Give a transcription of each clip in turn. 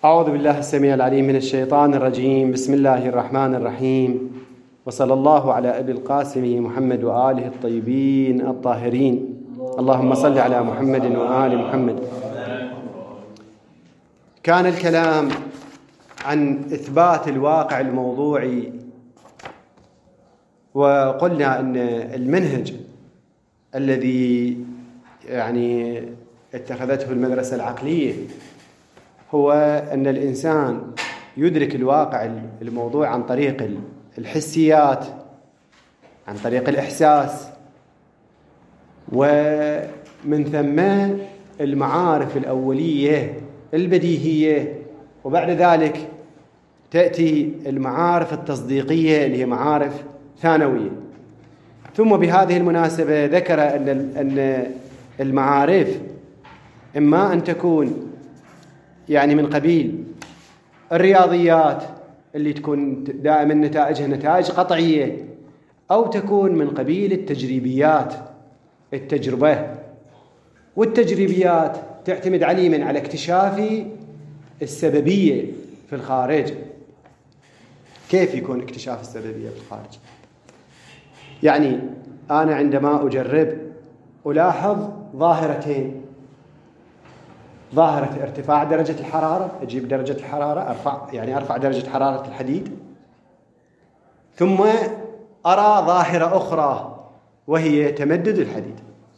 أعوذ بالله السميع العليم من الشيطان الرجيم. بسم الله الرحمن الرحيم، وصلى الله على أبي القاسم محمد وآله الطيبين الطاهرين. اللهم صل على محمد وآل محمد. كان الكلام عن إثبات الواقع الموضوعي، وقلنا أن المنهج الذي اتخذته المدرسة العقلية هو أن الإنسان يدرك الواقع الموضوع عن طريق الحسيات، عن طريق الإحساس، ومن ثم المعارف الأولية البديهية، وبعد ذلك تأتي المعارف التصديقية اللي هي معارف ثانوية. ثم بهذه المناسبة ذكر أن المعارف إما أن تكون من قبيل الرياضيات اللي تكون دائما نتائجها نتائج قطعية، أو تكون من قبيل التجريبيات، التجربة. والتجريبيات تعتمد عليا على اكتشاف السببية في الخارج. كيف يكون اكتشاف السببية في الخارج؟ أنا عندما أجرب ألاحظ ظاهرتين: ظاهرة ارتفاع درجة الحرارة، أجيب درجة الحرارة أرفع درجة حرارة الحديد، ثم أرى ظاهرة أخرى وهي تمدد الحديد.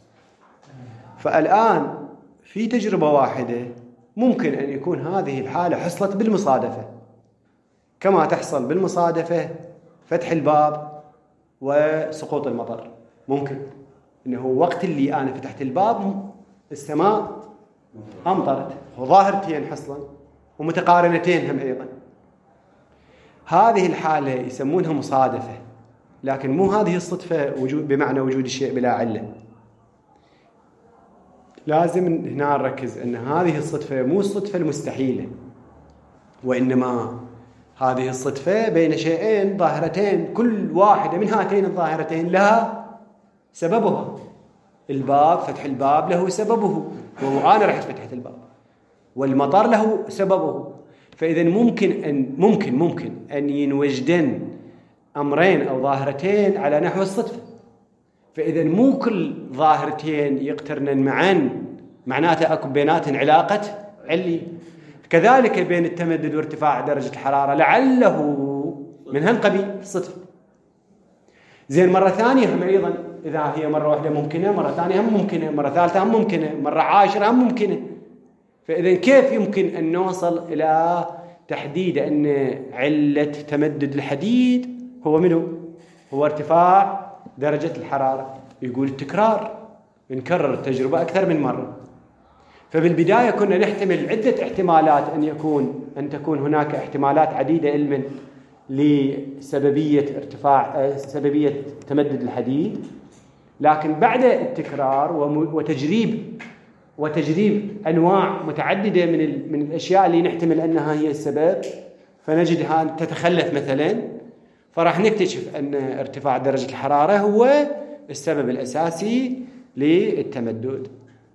فالآن في تجربة واحدة ممكن أن يكون هذه الحالة حصلت بالمصادفة، كما تحصل بالمصادفة فتح الباب وسقوط المطر. ممكن أنه وقت اللي أنا فتحت الباب السماء أمطرت، وظاهرتين حصلا ومتقارنتين هم أيضا. هذه الحالة يسمونها مصادفة، لكن مو هذه الصدفة بمعنى وجود الشيء بلا علة. لازم هنا نركز أن هذه الصدفة مو الصدفة المستحيلة، وإنما هذه الصدفة بين شيئين ظاهرتين، كل واحدة من هاتين الظاهرتين لها سببها. الباب، فتح الباب له سببه، وأنا رحت فتحت الباب، والمطر له سببه. فإذا ممكن أن ينوجدن أمرين أو ظاهرتين على نحو الصدفة. فإذا مو كل ظاهرتين يقترنن معا معناته أكو بيناتهن علاقة علي. كذلك بين التمدد وارتفاع درجة الحرارة لعله من هالقبيل الصدفة. زين، مرة ثانية هم أيضا، إذا هي مرة واحدة ممكنة، مرة ثانية هم ممكنة، مرة ثالثة هم ممكنة، مرة عاشرة هم ممكنة. فإذا كيف يمكن أن نوصل إلى تحديد أن علة تمدد الحديد هو منه؟ هو ارتفاع درجة الحرارة. يقول التكرار، نكرر التجربة أكثر من مرة. فبالبداية كنا نحتمل عدة احتمالات أن تكون هناك احتمالات عديدة علما سببية تمدد الحديد، لكن بعد التكرار وتجريب أنواع متعددة من الأشياء اللي نحتمل أنها هي السبب، فنجدها تتخلف مثلا، فراح نكتشف أن ارتفاع درجة الحرارة هو السبب الأساسي للتمدد.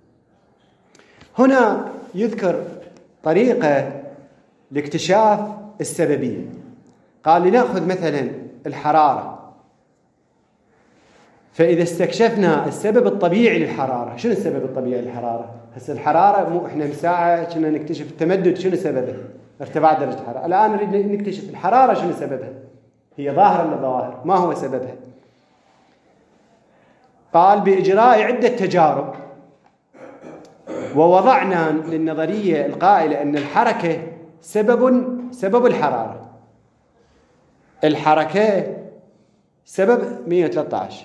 هنا يذكر طريقة لاكتشاف السببية. قال لنأخذ مثلا الحرارة، فإذا استكشفنا السبب الطبيعي للحرارة. شنو السبب الطبيعي للحرارة؟ هسه الحرارة مو إحنا من ساعة كنا نكتشف التمدد شنو سببه؟ ارتفاع درجة الحرارة. الآن نريد نكتشف الحرارة شنو سببها؟ هي ظاهرة ولا ظواهر؟ ما هو سببها؟ قال بإجراء عدة تجارب، ووضعنا للنظرية القائلة أن الحركة سبب الحرارة. الحركة سبب 113،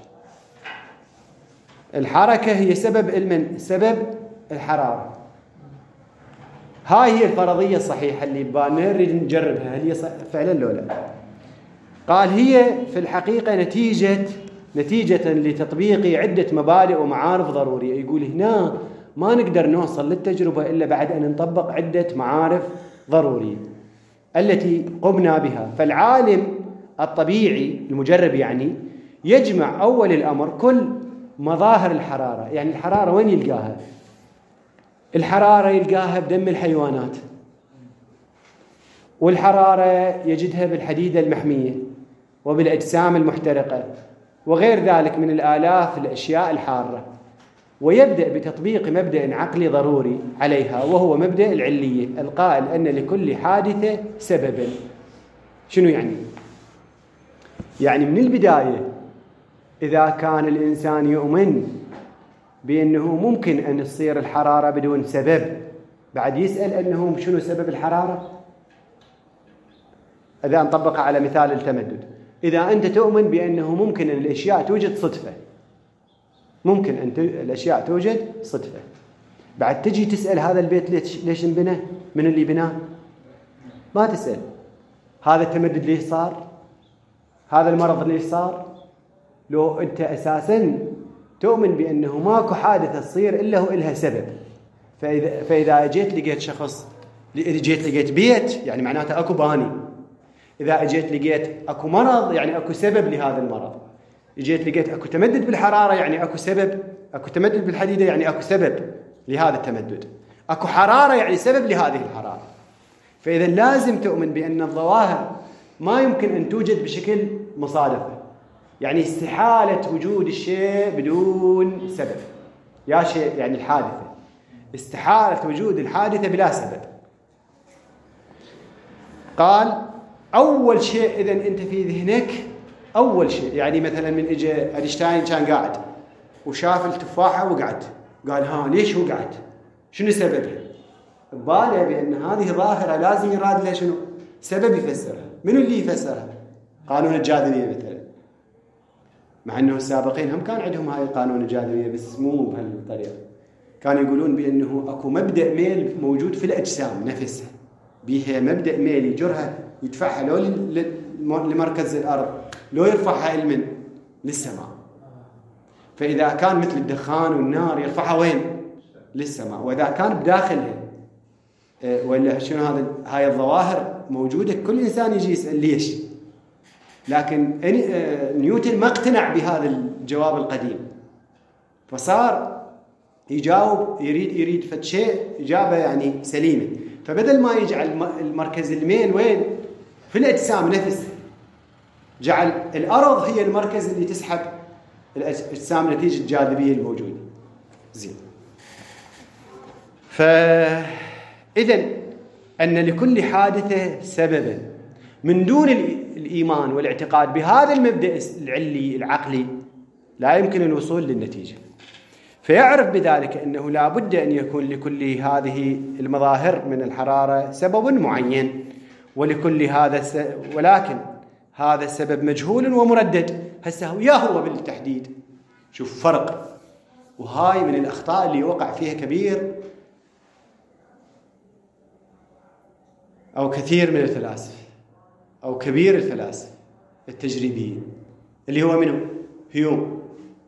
الحركة هي سبب الحرارة. هاي هي الفرضية الصحيحة اللي ببالنا نريد نجربها، هل هي فعلا لو لا؟ قال هي في الحقيقة نتيجة لتطبيق عدة مبادئ ومعارف ضرورية. يقول هنا ما نقدر نوصل للتجربة إلا بعد أن نطبق عدة معارف ضرورية التي قمنا بها. فالعالم الطبيعي المجرب يجمع أول الأمر كل مظاهر الحرارة. الحرارة وين يلقاها؟ الحرارة يلقاها بدم الحيوانات، والحرارة يجدها بالحديدة المحمية وبالأجسام المحترقة وغير ذلك من الآلاف الأشياء الحارة، ويبدأ بتطبيق مبدأ عقلي ضروري عليها، وهو مبدأ العلية القائل أن لكل حادثة سببا. شنو يعني؟ يعني من البداية إذا كان الإنسان يؤمن بأنه ممكن أن تصير الحرارة بدون سبب، بعد يسأل أنه شنو سبب الحرارة. إذا نطبقها على مثال التمدد، إذا أنت تؤمن بأنه ممكن أن الأشياء توجد صدفة، ممكن أن الأشياء توجد صدفة، بعد تجي تسأل هذا البيت ليش انبنى؟ من اللي بناه؟ ما تسأل هذا التمدد ليش صار؟ هذا المرض ليش صار؟ لو أنت أساساً تؤمن بأنه ماكو حادثة تصير إلا هو إلها سبب، فإذا جيت لقيت شخص، لقيت بيت، يعني معناته أكو باني. إذا أجيت لقيت أكو مرض، يعني أكو سبب لهذا المرض. جيت لقيت أكو تمدد بالحرارة، يعني أكو سبب. أكو تمدد بالحديدة، يعني أكو سبب لهذا التمدد. أكو حرارة، يعني سبب لهذه الحرارة. فإذا لازم تؤمن بأن الظواهر ما يمكن أن توجد بشكل مصادفة، يعني استحالة وجود الشيء بدون سبب. يا شيء يعني الحادثة، استحالة وجود الحادثة بلا سبب. قال أول شيء إذن أنت في ذهنك، أول شيء يعني مثلا من إجا أينشتاين كان قاعد وشاف التفاحة وقعد، قال ها ليش وقعت؟ شنو سببها؟ بباله بأن هذه ظاهرة لازم يراد لها شنو؟ سبب يفسرها. منو اللي يفسرها؟ قانون الجاذبية مثلا، مع أنه السابقين هم كان عندهم هاي القانون الجاذبية بس مو بهالطريقة. كانوا يقولون بأنه أكو مبدأ ميل موجود في الأجسام نفسها، بيها مبدأ ميل يجرها يدفعها لو لمركز الأرض، لو يرفعها إلى للسماء. فإذا كان مثل الدخان والنار يرفعها وين؟ للسماء. وإذا كان بداخلها ولا شنو هاي الظواهر موجودة، كل إنسان يجي يسأل ليش. لكن نيوتن ما اقتنع بهذا الجواب القديم، فصار يجاوب يريد فد شيء إجابة يعني سليمة. فبدل ما يجعل المركز الميل وين؟ في الأجسام نفسها، جعل الأرض هي المركز اللي تسحب الأجسام نتيجة الجاذبية الموجودة. زين. فإذن أن لكل حادثة سببا، من دون الإيمان والاعتقاد بهذا المبدأ العلي العقلي لا يمكن الوصول للنتيجة. فيعرف بذلك أنه لا بد أن يكون لكل هذه المظاهر من الحرارة سبب معين، ولكل هذا ولكن هذا السبب مجهول ومردد. هسه يا هو بالتحديد. شوف فرق، وهاي من الأخطاء اللي وقع فيها كبير أو كثير من الفلاسفة أو كبير الفلاسفة التجريبيين، اللي هو منه هيوم.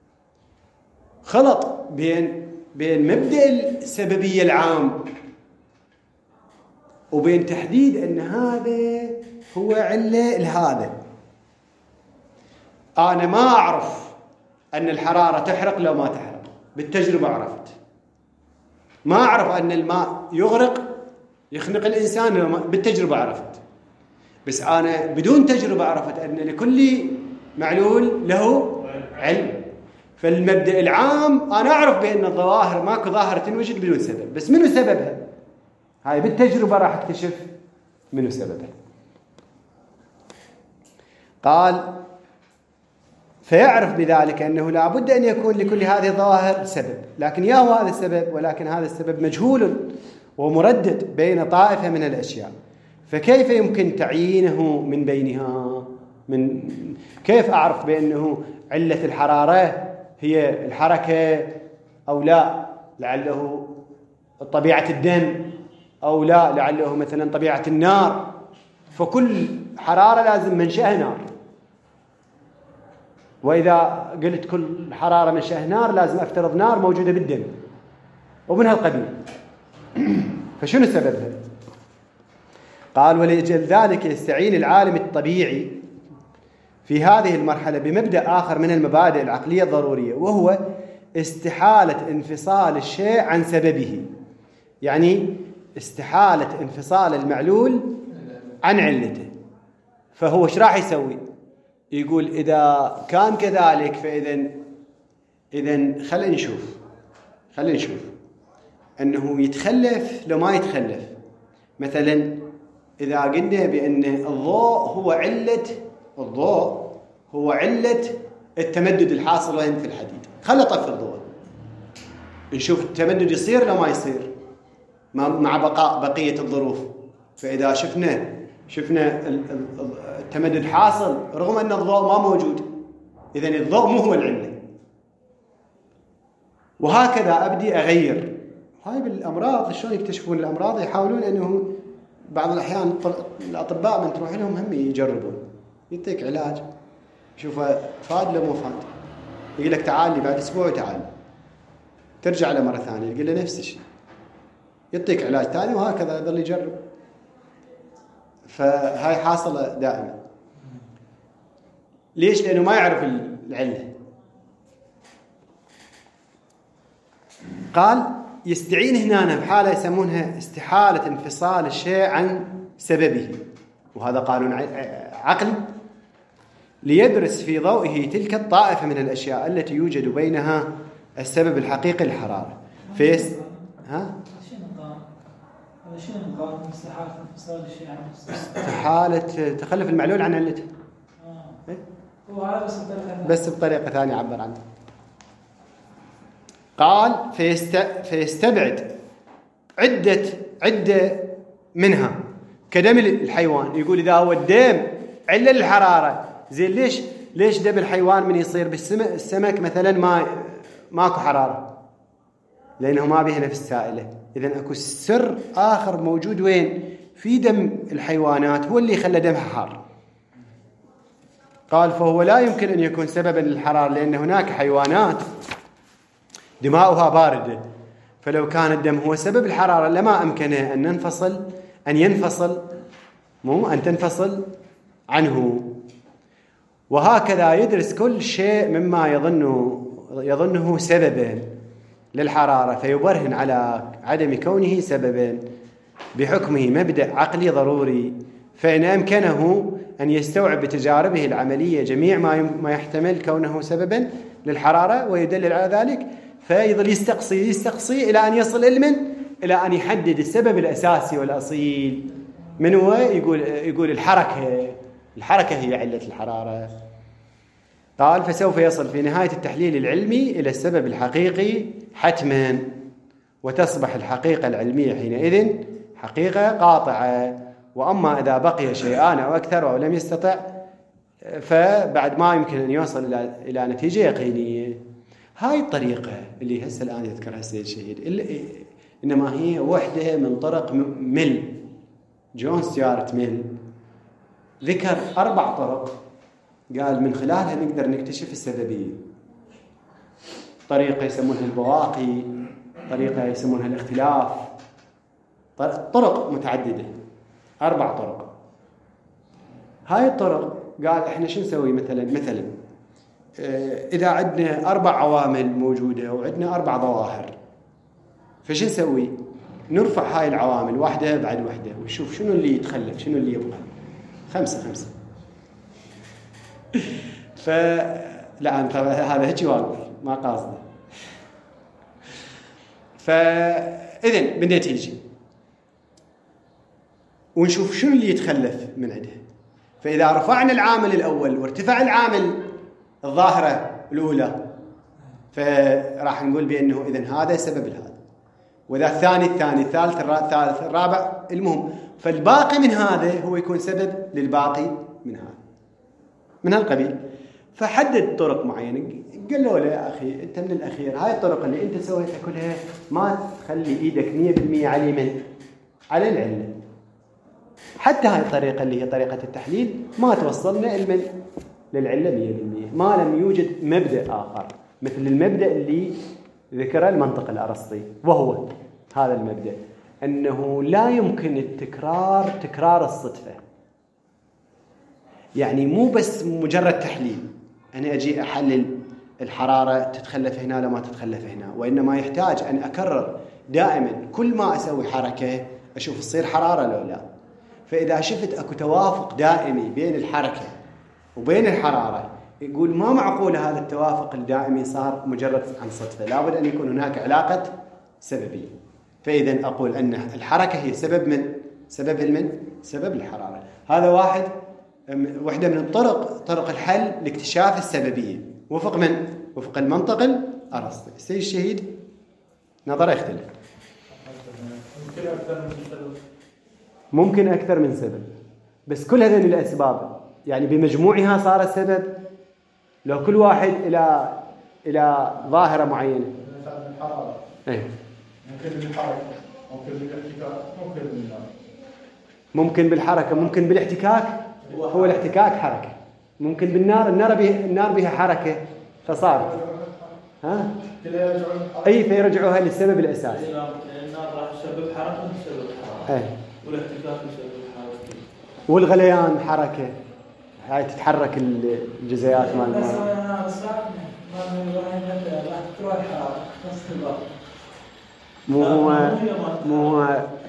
خلط بين مبدأ السببية العام وبين تحديد أن هذا هو علة لهذا. أنا ما أعرف أن الحرارة تحرق لو ما تحرق، بالتجربة عرفت. ما أعرف أن الماء يغرق يخنق الإنسان لو ما، بالتجربة عرفت. بس أنا بدون تجربة عرفت أن لكل معلول له علم. فالمبدأ العام أنا أعرف بأن الظواهر ماكو ظاهرة تنوجد بدون سبب، بس منو سببها؟ هاي بالتجربة راح اكتشف منو سببها. قال فيعرف بذلك أنه لا بد أن يكون لكل هذه الظواهر سبب، لكن يا هو هذا السبب، ولكن هذا السبب مجهول ومردد بين طائفة من الأشياء. فكيف يمكن تعيينه من بينها؟ كيف أعرف بأنه علة الحرارة هي الحركة أو لا؟ لعله طبيعة الدم، أو لا لعله مثلا طبيعة النار. فكل حرارة لازم منشأها نار، وإذا قلت كل حرارة منشأها نار لازم أفترض نار موجودة بالدم ومن هالقبيل. فشنو سببها؟ قال ولأجل ذلك يستعين العالم الطبيعي في هذه المرحلة بمبدأ آخر من المبادئ العقلية الضرورية، وهو استحالة انفصال الشيء عن سببه. يعني استحالة انفصال المعلول عن علته. فهو ايش راح يسوي؟ يقول إذا كان كذلك فإذا خلينا نشوف أنه يتخلف لو ما يتخلف. مثلا إذا قلنا بأن الضوء هو علة التمدد الحاصل وين في الحديد، خلنا طف الضوء نشوف التمدد يصير لو ما يصير مع بقاء بقية الظروف. فإذا شفنا التمدد حاصل رغم أن الضوء ما موجود، إذن الضوء مو هو العلة. وهكذا أبدي أغير. هاي بالأمراض شلون يكتشفون الأمراض؟ يحاولون أنه بعض الأحيان الأطباء من تروح لهم هم يجربون، يعطيك علاج شوفه فاد لو مو فاد، يقول لك تعال لي بعد أسبوع تعال، ترجع له مرة ثانية يقول له نفس الشيء، يعطيك علاج ثاني، وهكذا يظل يجرب. فهاي حاصلة دائما. ليش؟ لأنه ما يعرف العلة. قال يستعين هنا بحالة يسمونها استحالة انفصال الشيء عن سببه، وهذا قانون عقل، ليدرس في ضوئه تلك الطائفة من الأشياء التي يوجد بينها السبب الحقيقي للحرارة. استحالة انفصال الشيء عن استحالة تخلف المعلول عن علته. بس بطريقة ثانية عبر عنه. قال فيستبعد عدة منها كدم الحيوان. يقول إذا هو الدم علة للحرارة، زين ليش دم الحيوان من يصير بالسمك مثلا ماكو حرارة؟ لأنه ما به نفس سائلة. إذن أكو سر آخر موجود وين؟ في دم الحيوانات هو اللي خلى دمها حار. قال فهو لا يمكن أن يكون سببا للحرارة، لأن هناك حيوانات دماؤها باردة، فلو كان الدم هو سبب الحرارة لما أمكنه أن تنفصل عنه. وهكذا يدرس كل شيء مما يظنه سببا للحرارة، فيبرهن على عدم كونه سببا بحكمه مبدأ عقلي ضروري، فإن أمكنه أن يستوعب بتجاربه العملية جميع ما يحتمل كونه سببا للحرارة ويدلل على ذلك، فيظل يستقصي إلى أن يصل إلى أن يحدد السبب الأساسي والأصيل. من هو؟ يقول الحركة هي علة الحرارة. قال فسوف يصل في نهاية التحليل العلمي إلى السبب الحقيقي حتما، وتصبح الحقيقة العلمية حينئذ حقيقة قاطعة. وأما إذا بقي شيئان أو أكثر أو لم يستطع، فبعد ما يمكن أن يوصل إلى نتيجة يقينية. هاي الطريقة اللي هسه الآن يذكرها السيد الشهيد، إنما هي واحدة من طرق ميل. جون ستيوارت ميل ذكر 4 طرق قال من خلالها نقدر نكتشف السببية. طريقة يسمونها البواقي، طريقة يسمونها الاختلاف، طرق متعددة، 4 طرق. هاي الطرق قال احنا شو نسوي؟ مثلا إذا عندنا 4 عوامل موجودة وعندنا 4 ظواهر، فشو نسوي؟ نرفع هاي العوامل واحدة بعد واحدة ونشوف شنو اللي يتخلف شنو اللي يبقى. 5 لا أنت هذا هيك واقف ما قاصده. فإذن بالنتيجة ونشوف شنو اللي يتخلف من عندها. فإذا رفعنا العامل الأول وارتفع العامل الظاهرة الأولى، فراح نقول بأنه إذن هذا سبب هذا، وإذا الثاني الثالث الرابع، المهم فالباقي من هذا هو يكون سبب للباقي من هذا من هالقبيل. فحدد طرق معينة، قال له يا أخي أنت من الأخير هاي الطرق اللي أنت سويتها كلها ما تخلي إيدك 100% على العلة. حتى هاي الطريقة اللي هي طريقة التحليل ما توصلنا للعلة 100%، ما لم يوجد مبدأ آخر مثل المبدأ اللي ذكره المنطق الأرسطي، وهو هذا المبدأ أنه لا يمكن تكرار الصدفة. يعني مو بس مجرد تحليل، أنا أجي أحلل الحرارة تتخلف هنا لما تتخلف هنا، وإنما يحتاج أن أكرر دائما كل ما أسوي حركة أشوف تصير حرارة لو لا. فإذا شفت أكو توافق دائمي بين الحركة وبين الحرارة، يقول ما معقول هذا التوافق الدائمي صار مجرد عن صدفة، لابد أن يكون هناك علاقة سببية. فإذا أقول أن الحركة هي سبب الحرارة. هذا واحدة من طرق الحل لاكتشاف السببية وفق من؟ وفق المنطق الأرسطي. السيد الشهيد نظره يختلف. ممكن أكثر من سبب، بس كل هذه الأسباب يعني بمجموعها صار السبب. لو كل واحد إلى ظاهرة معينة، ممكن بالحركة، ممكن بالاحتكاك، ممكن بالنار، ممكن بالحركة، ممكن بالاحتكاك. هو الاحتكاك حركة. ممكن بالنار، النار بها حركة فصار فيرجعوها للسبب الأساسي. النار راح تسبب حركة وتسبب حرارة، والاحتكاك يسبب حركة، والغليان حركة، هاي تتحرك الجزيئات مال الماء. مو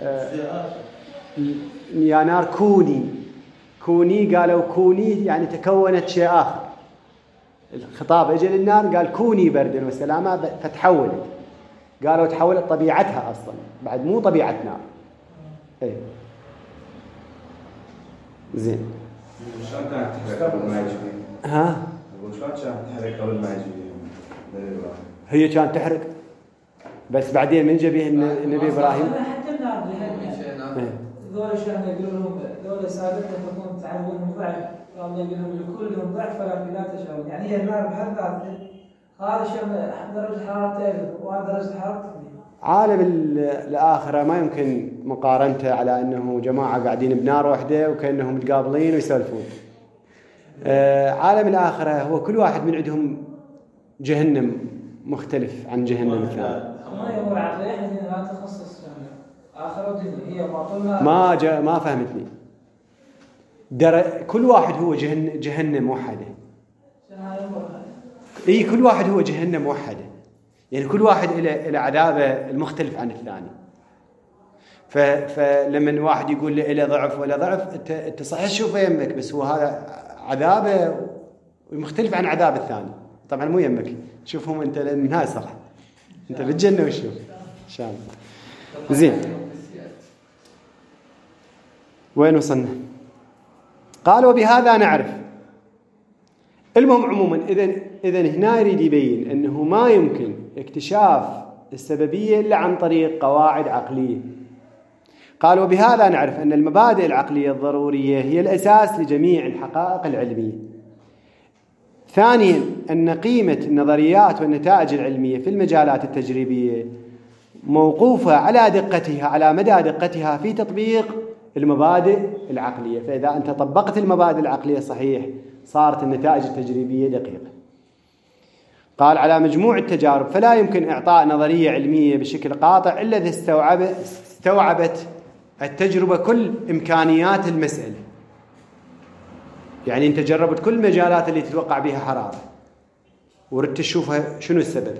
يا نار كوني قالوا كوني يعني تكونت شيء آخر. الخطاب اجى للنار قال كوني بردا وسلاما فتحولت. قالوا تحولت طبيعتها أصلا بعد مو طبيعة نار. زين. شلون كانت تحرك قبل ما يجي؟ شلون كانت تحرك قبل ما يجي؟ هي كانت تحرق بس بعدين من جه به النبي إبراهيم. حتى النار ذول شلون يقولون ذول سابقا تكون تعبون ضعف، الله يقولون لكلهم ضعف ولكن لا تشعرون. يعني هي النار بحد ذاتها هذا شلون درجة حرارته ودرجة حرارته. عالم الآخرة ما يمكن مقارنته على أنه جماعة قاعدين بنار واحدة وكأنهم متقابلين ويسولفون. عالم الآخرة هو كل واحد من عندهم جهنم مختلف عن جهنم الثاني. ما هو العقلية احنا لا تخصص آخرة ودنيا، هي ما فهمتني. كل واحد هو جهنم موحدة. كل واحد هو جهنم موحدة، يعني كل واحد إلى عذابه المختلف عن الثاني. فلما واحد يقول له ضعف ولا ضعف، انت صحيح تشوفه يمك، بس هو هذا عذابه مختلف عن عذاب الثاني. طبعا مو يمك تشوفهم انت، لان هاي صح انت بالجنة وشوف ان شاء الله. زين، وين وصلنا؟ قال وبهذا نعرف. المهم عموما إذن هنا يريد يبين أنه ما يمكن اكتشاف السببية إلا عن طريق قواعد عقلية. قال وبهذا نعرف أن المبادئ العقلية الضرورية هي الأساس لجميع الحقائق العلمية. ثانيا أن قيمة النظريات والنتائج العلمية في المجالات التجريبية موقوفة على مدى دقتها في تطبيق المبادئ العقلية. فإذا أنت طبقت المبادئ العقلية صحيح صارت النتائج التجريبية دقيقة. قال على مجموع التجارب فلا يمكن إعطاء نظرية علمية بشكل قاطع إلا إذا استوعبت التجربة كل إمكانيات المسألة. يعني أنت جربت كل المجالات اللي تتوقع بها حرارة وردت تشوفها شنو السبب.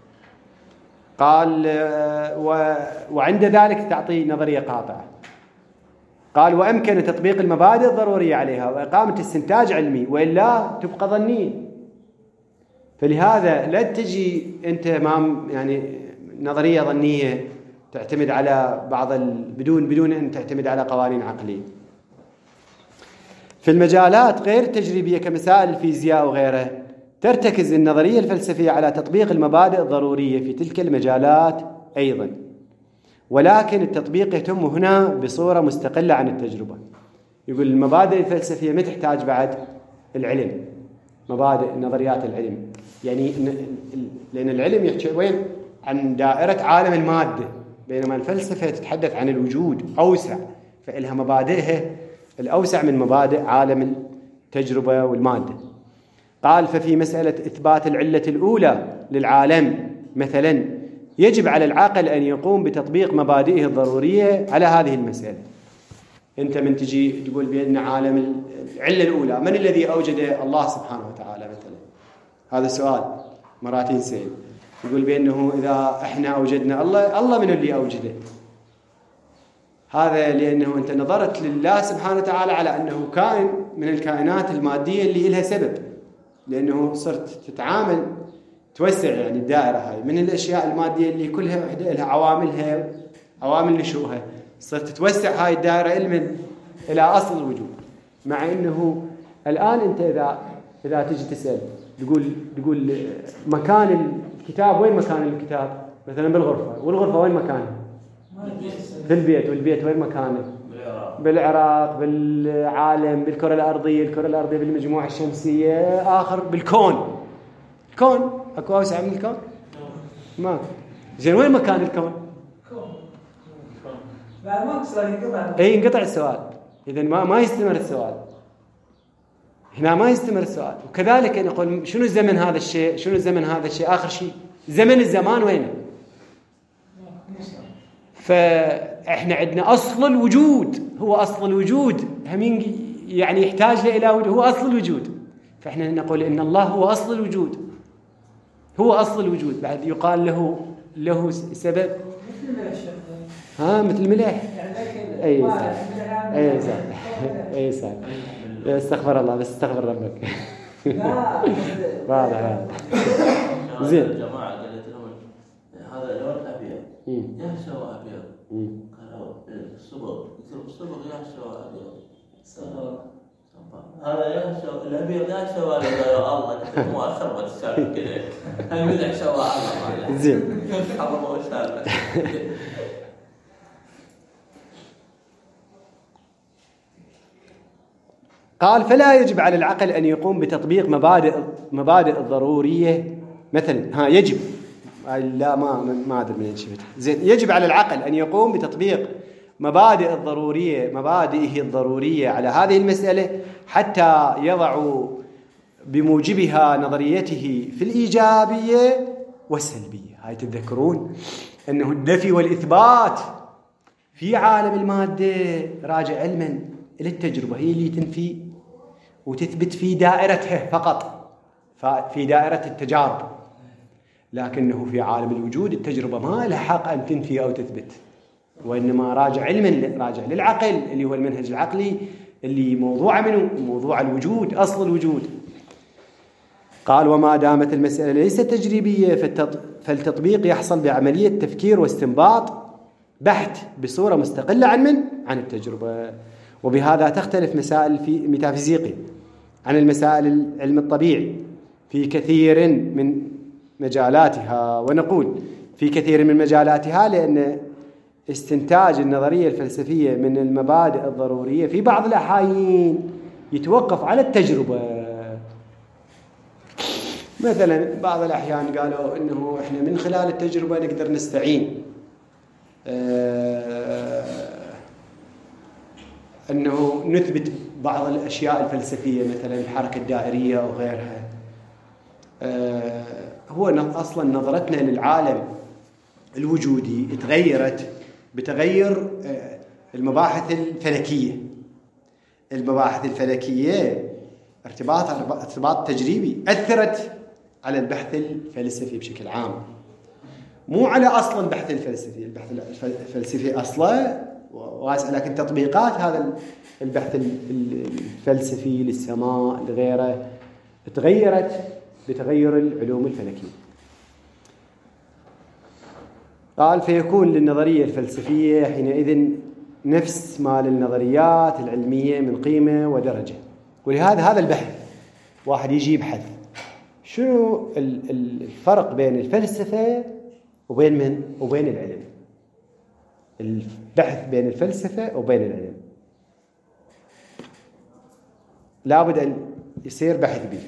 قال وعند ذلك تعطي نظرية قاطعة. قال وأمكن تطبيق المبادئ الضرورية عليها وإقامة استنتاج علمي، وإلا تبقى ظنية. فلهذا لا تجي أنت يعني نظرية ظنية تعتمد على بدون أن تعتمد على قوانين عقلية. في المجالات غير التجريبية كمسائل الفيزياء وغيرها ترتكز النظرية الفلسفية على تطبيق المبادئ الضرورية في تلك المجالات أيضا، ولكن التطبيق يتم هنا بصورة مستقلة عن التجربة. يقول المبادئ الفلسفية ما تحتاج بعد العلم، مبادئ نظريات العلم، يعني لأن العلم يحكي وين عن دائرة عالم المادة، بينما الفلسفة تتحدث عن الوجود أوسع، فإلها مبادئها الأوسع من مبادئ عالم التجربة والمادة. قال ففي مسألة إثبات العلة الأولى للعالم مثلا يجب على العاقل أن يقوم بتطبيق مبادئه الضرورية على هذه المسألة. أنت من تجي تقول بأن عالم العلة الأولى من الذي أوجده؟ الله سبحانه وتعالى مثلا. هذا سؤال مرات ينسأل، يقول بأنه إذا إحنا أوجدنا الله من اللي أوجده؟ هذا لأنه أنت نظرت لله سبحانه وتعالى على أنه كائن من الكائنات المادية اللي لها سبب، لأنه صرت تتعامل توسع يعني الدائرة هاي من الأشياء المادية اللي كلها وحدة لها عواملها عوامل نشوئها، صرت تتوسع هاي الدائرة إلى أصل الوجود. مع أنه الآن أنت إذا تجي تسأل تقول مكان الكتاب، وين مكان الكتاب؟ مثلا بالغرفة، والغرفة وين مكانها؟ في البيت، والبيت وين مكانه؟ بالعراق، بالعالم، بالكرة الأرضية، الكرة الأرضية بالمجموعة الشمسية، آخر بالكون. الكون أكو أوسع من الكون؟ ما زين وين مكان الكون؟ بعد ما تصير ينقطع. أي ينقطع السؤال، إذا ما يستمر السؤال هنا، ما يستمر السؤال. وكذلك نقول شنو زمن هذا الشيء؟ شنو زمن هذا الشيء؟ آخر شيء زمن الزمان وينه؟ فإحنا عندنا أصل الوجود، هو أصل الوجود، همين يعني يحتاج إلى وجود، هو أصل الوجود. فإحنا نقول إن الله هو أصل الوجود، هو أصل الوجود. بعد يقال له سبب، مثل الملح. أي صح أي صح. استغفر الله، بس استغفر ربك. واضح. زين. الجماعة قالت لهم هذا لون أبيض، يحشو أبيض. قالوا الصبغ، الصبغ يحشو أبيض. هذا يحشو الأبيض يحشو أبيض. يا الله مؤخر ما تسافر كذا. هاي من يحشو الله. زين. حرموا وشارنا. قال فلا يجب على العقل أن يقوم بتطبيق مبادئ الضرورية مثلا. يجب، لا ما أدري من شفتها. زين، يجب على العقل أن يقوم بتطبيق مبادئه الضرورية على هذه المسألة حتى يضع بموجبها نظريته في الإيجابية والسلبية. هاي تتذكرون أنه النفي والإثبات في عالم المادة راجع علما إلى التجربة، هي اللي تنفي وتثبت في دائرتها فقط، في دائرة التجارب. لكنه في عالم الوجود التجربة ما لها حق أن تنفي أو تثبت، وإنما راجع علما، راجع للعقل اللي هو المنهج العقلي اللي موضوع منه موضوع الوجود، أصل الوجود. قال وما دامت المسألة ليست تجريبية فالتطبيق يحصل بعملية تفكير واستنباط بحت بصورة مستقلة عن التجربة. وبهذا تختلف مسائل في ميتافيزيقي عن المسائل العلم الطبيعي في كثير من مجالاتها. ونقول في كثير من مجالاتها لأن استنتاج النظرية الفلسفية من المبادئ الضرورية في بعض الأحيان يتوقف على التجربة. مثلا بعض الأحيان قالوا إنه إحنا من خلال التجربة نقدر نستعين أنه نثبت بعض الأشياء الفلسفية مثلا الحركة الدائرية أو غيرها. هو أصلا نظرتنا للعالم الوجودي تغيرت بتغير المباحث الفلكية. المباحث الفلكية ارتباط تجريبي أثرت على البحث الفلسفي بشكل عام، مو على أصلا البحث الفلسفي. البحث الفلسفي أصلا واسع، لكن تطبيقات هذا البحث الفلسفي للسماء لغيره تغيرت بتغير العلوم الفلكية. قال فيكون للنظرية الفلسفية حينئذ نفس ما للنظريات العلمية من قيمة ودرجة. ولهذا هذا البحث واحد يجي يبحث شنو الفرق بين الفلسفة وبين العلم. البحث بين الفلسفة وبين العلم لابد أن يصير بحث به.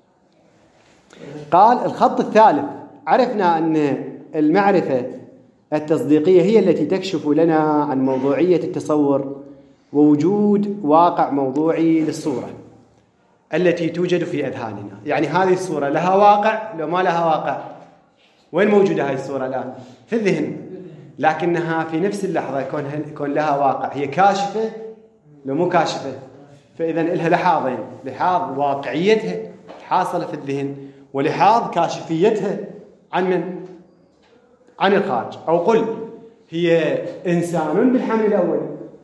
قال الخط الثالث عرفنا أن المعرفة التصديقية هي التي تكشف لنا عن موضوعية التصور ووجود واقع موضوعي للصورة التي توجد في أذهاننا. يعني هذه الصورة لها واقع لو ما لها واقع؟ وين موجودة هذه الصورة الآن؟ في الذهن، لكنها في نفس اللحظة يكون لها واقع. هي كاشفة لو مو كاشفة؟ فإذا لها لحاظين، لحاظ واقعيتها حاصلة في الذهن، ولحاظ كاشفيتها عن الخارج. أو قل هي إنسان بالحمل الأول،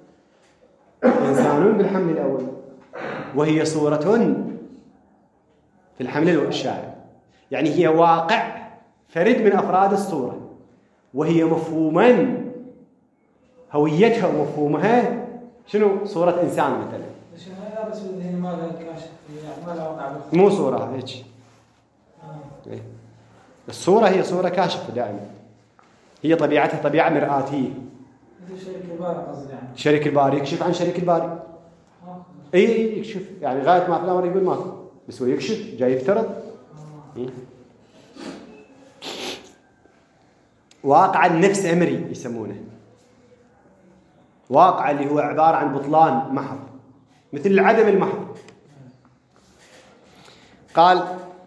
إنسان بالحمل الأول، وهي صورة في الحمل الشائع، يعني هي واقع فرد من أفراد الصورة، وهي مفهوما هويتها ومفهومها شنو؟ صورة إنسان مثلا. بس الذهن ما له كاشف، ما له واقع. مو صورة هيك. الصورة هي صورة كاشفة دائما، هي طبيعتها طبيعة مرآتية. شريك الباري قصدي يعني. شريك الباري يكشف عن شريك الباري. اي يكشف، يعني غاية ما في الأمر يقول ماكو، بس هو يكشف جاي يفترض. واقع النفس أمري يسمونه، واقع اللي هو عبارة عن بطلان محض، مثل العدم المحض. قال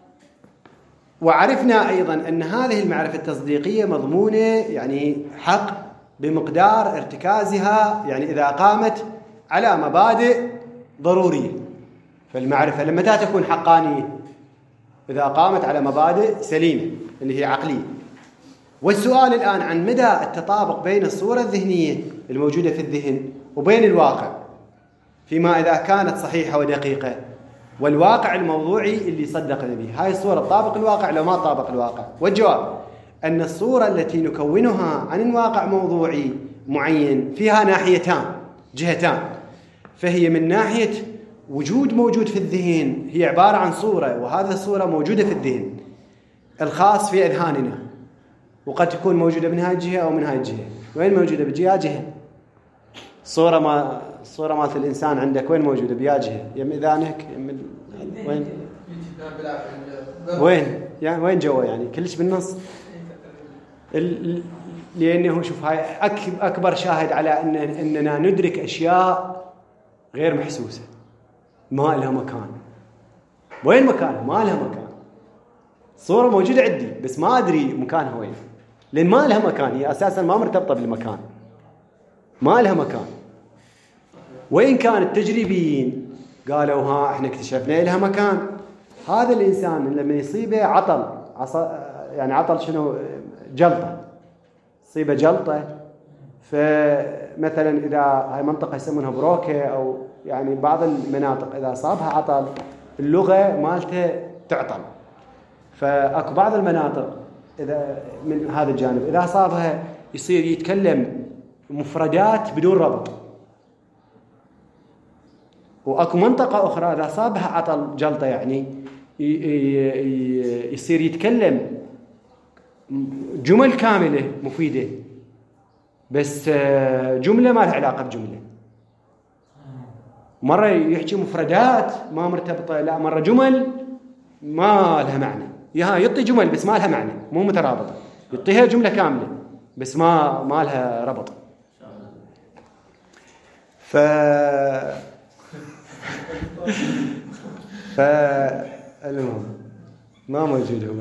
وعرفنا أيضا أن هذه المعرفة التصديقية مضمونة يعني حق بمقدار ارتكازها، يعني إذا قامت على مبادئ ضرورية. فالمعرفة لما تكون حقانية إذا قامت على مبادئ سليمة اللي هي عقلية. والسؤال الآن عن مدى التطابق بين الصورة الذهنية الموجودة في الذهن وبين الواقع، فيما إذا كانت صحيحة ودقيقة، والواقع الموضوعي اللي صدقنا به. هاي الصورة تطابق الواقع لو ما تطابق الواقع؟ والجواب أن الصورة التي نكونها عن واقع موضوعي معين فيها ناحيتان، جهتان. فهي من ناحية وجود موجود في الذهن، هي عبارة عن صورة، وهذه الصورة موجودة في الذهن الخاص في أذهاننا، وقد تكون موجودة من هاي الجهة أو من هاي الجهة. وين موجودة؟ بجهة. الصورة مالت الإنسان عندك وين موجودة؟ بيا جهة، يم إذانك وين يعني وين جوا، يعني كلش بالنص. لأنه شوف هاي أكبر شاهد على أننا ندرك أشياء غير محسوسة ما لها مكان. وين مكانها؟ ما لها مكان. الصورة موجودة عندي بس ما أدري مكانها وين، لأن ما لها مكان، هي أساسا ما مرتبطة بالمكان، ما لها مكان. وإن كان التجريبيين قالوا ها احنا اكتشفنا لها مكان. هذا الإنسان لما يصيبه يعني عطل شنو؟ جلطة، يصيبه جلطة، فمثلا إذا هاي منطقة يسمونها بروكة أو يعني بعض المناطق إذا صابها عطل اللغة مالته تعطل. فأكو بعض المناطق إذا من هذا الجانب إذا صابها يصير يتكلم مفردات بدون ربط، وأكو منطقة أخرى إذا صابها عطل جلطة يعني يصير يتكلم جمل كاملة مفيدة، بس جملة ما لها علاقة بجملة. مرة يحكي مفردات ما مرتبطة، لا مرة جمل ما لها معنى، يعطي جمل بس ما لها معنى، مو مترابطة، يعطيها جملة كاملة بس ما لها ربط. المهم ما موجود هو.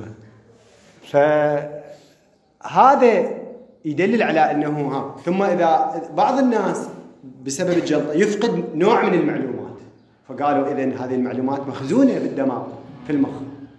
فهذا يدلل على أنه ثم إذا بعض الناس بسبب الجلطة يفقد نوع من المعلومات، فقالوا إذن هذه المعلومات مخزونة في الدماغ في المخ.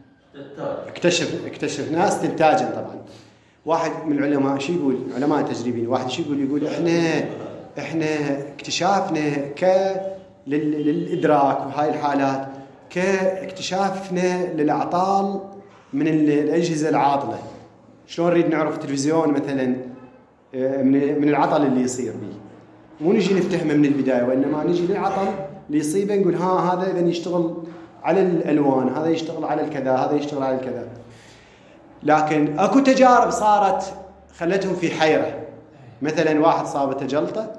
اكتشفنا استنتاجا طبعا. واحد من العلماء شو يقول، علماء تجريبيين، واحد شو يقول احنا اكتشافنا للإدراك وهاي الحالات كاكتشافنا للأعطال من الأجهزة العاطلة. شلون نريد نعرف التلفزيون مثلا من العطل اللي يصير به، مو نجي نفتهمه من البداية، وإنما نجي للعطل اللي يصيبه نقول هذا إذن يشتغل على الألوان، هذا يشتغل على الكذا، هذا يشتغل على الكذا. لكن أكو تجارب صارت خلتهم في حيرة. مثلا واحد صابته جلطة،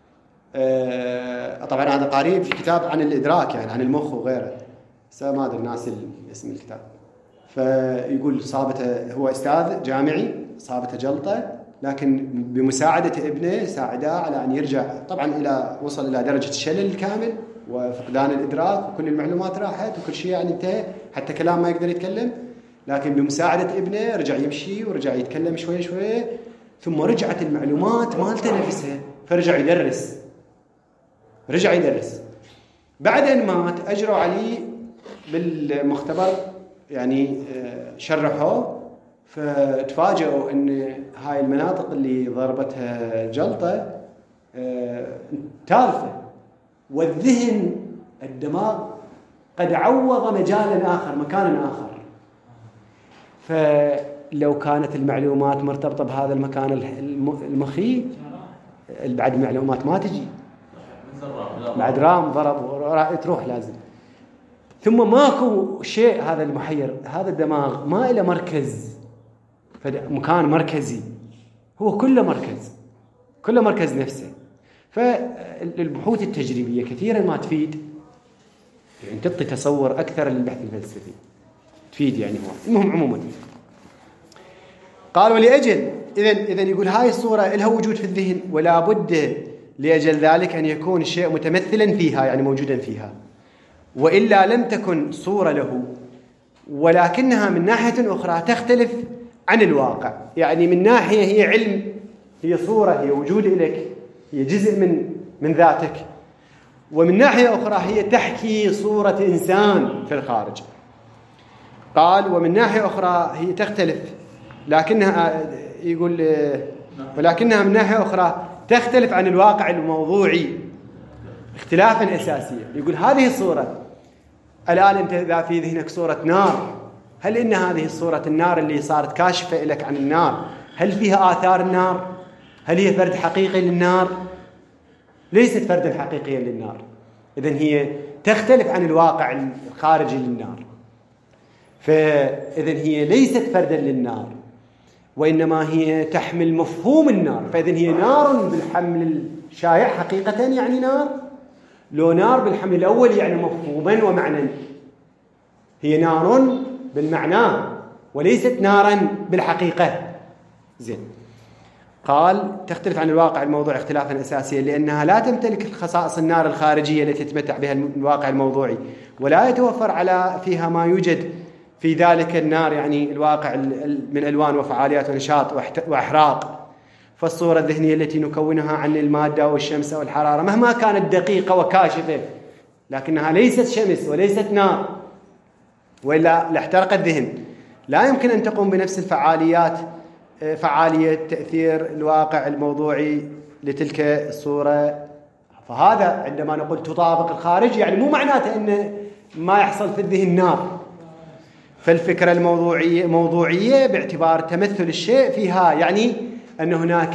طبعا هذا قريب في كتاب عن الإدراك يعني عن المخ وغيره، ما أدري ناسي اسم الكتاب. فيقول صابته، هو أستاذ جامعي، صابته جلطة، لكن بمساعدة ابنه ساعده على أن يرجع، طبعا وصل إلى درجة الشلل الكامل وفقدان الإدراك وكل المعلومات راحت وكل شيء يعني انتهى، حتى كلام ما يقدر يتكلم، لكن بمساعدة ابنه رجع يمشي ورجع يتكلم شوي شوي، ثم رجعت المعلومات مالته نفسها، فرجع يدرس. رجع يدرس. بعد أن مات أجروا عليه بالمختبر، يعني شرحوه، فتفاجئوا أن هاي المناطق اللي ضربتها جلطة تالفة، والذهن الدماغ قد عوض مجالا آخر، مكانا آخر. فلو كانت المعلومات مرتبطة بهذا المكان المخي، بعد المعلومات ما تجي، بعد رام ضرب تروح لازم. ثم ماكو شيء، هذا المحير، هذا الدماغ ما إله مركز، مكان مركزي، هو كله مركز نفسه. فالبحوث التجريبية كثيرا ما تفيد، يعني تعطي تصور أكثر للبحث الفلسفي، تفيد يعني هو. المهم عموما قال ولأجل إذن يقول هاي الصورة لها وجود في الذهن، ولا بد لأجل ذلك أن يكون الشيء متمثلا فيها، يعني موجودا فيها، وإلا لم تكن صورة له، ولكنها من ناحية أخرى تختلف عن الواقع. يعني من ناحية هي علم، هي صورة، هي وجود لك، هي جزء من ذاتك، ومن ناحية أخرى هي تحكي صورة إنسان في الخارج. قال ومن ناحية أخرى هي تختلف، لكنها يقول ولكنها من ناحية أخرى تختلف عن الواقع الموضوعي اختلافا أساسيا. يقول هذه الصورة الآن أنت إذا في ذهنك صورة نار، هل إن هذه الصورة النار اللي صارت كاشفة لك عن النار، هل فيها آثار النار؟ هل هي فرد حقيقي للنار؟ ليست فردا حقيقيا للنار. إذن هي تختلف عن الواقع الخارجي للنار، فإذن هي ليست فردا للنار، وإنما هي تحمل مفهوم النار. فإذن هي نار بالحمل الشائع حقيقة يعني نار، لو نار بالحمل الأول يعني مفهوما ومعنى، هي نار بالمعنى وليست نارا بالحقيقة. زين. قال تختلف عن الواقع الموضوعي اختلافا أساسيا، لأنها لا تمتلك خصائص النار الخارجية التي يتمتع بها الواقع الموضوعي، ولا يتوفر فيها ما يوجد في ذلك النار، يعني الواقع من ألوان وفعاليات ونشاط وأحراق. فالصورة الذهنية التي نكونها عن المادة والشمس والحرارة مهما كانت دقيقة وكاشفة، لكنها ليست شمس وليست نار، وإلا لاحترق الذهن. لا يمكن أن تقوم بنفس الفعاليات، فعالية تأثير الواقع الموضوعي لتلك الصورة. فهذا عندما نقول تطابق الخارج، يعني مو معناته أن ما يحصل في الذهن نار. فالفكرة الموضوعية موضوعية باعتبار تمثل الشيء فيها، يعني أن هناك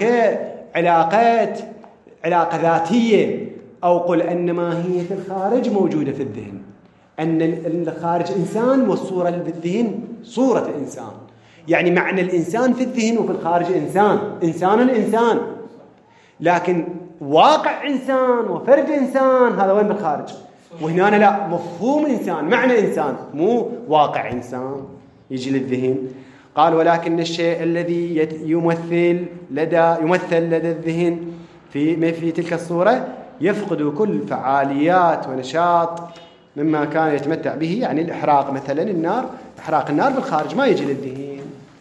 علاقة ذاتية، أو قل أن ماهية الخارج موجودة في الذهن، أن الخارج إنسان والصورة بالذهن صورة إنسان، يعني معنى الإنسان في الذهن وفي الخارج إنسان، لكن واقع إنسان وفرد إنسان هذا وين بالخارج، وهنا لا، مفهوم إنسان، معنى إنسان، مو واقع إنسان يجي للذهن. قال ولكن الشيء الذي يمثل لدى الذهن في تلك الصورة يفقد كل فعاليات ونشاط مما كان يتمتع به، يعني الإحراق مثلا، النار، إحراق النار بالخارج ما يجي للذهن.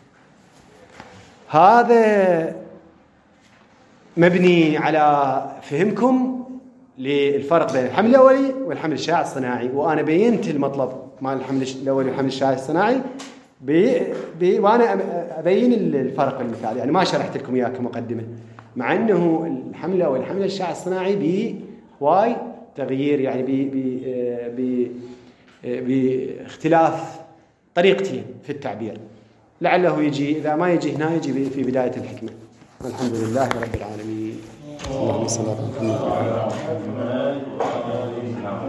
هذا مبني على فهمكم للفرق بين الحمل الأولي والحمل الشائع الصناعي، وأنا بينت المطلب مع الحمل الأولي والحمل الشائع الصناعي وأنا أبين الفرق بالمثال، يعني ما شرحت لكم إياه كمقدمة، مع أنه الحمل الأولي والحمل الشائع الصناعي بواي تغيير، يعني باختلاف طريقتي في التعبير، لعله يجي، إذا ما يجي هنا يجي في بداية الحكمة. والحمد لله رب العالمين. اللهم صل على محمد.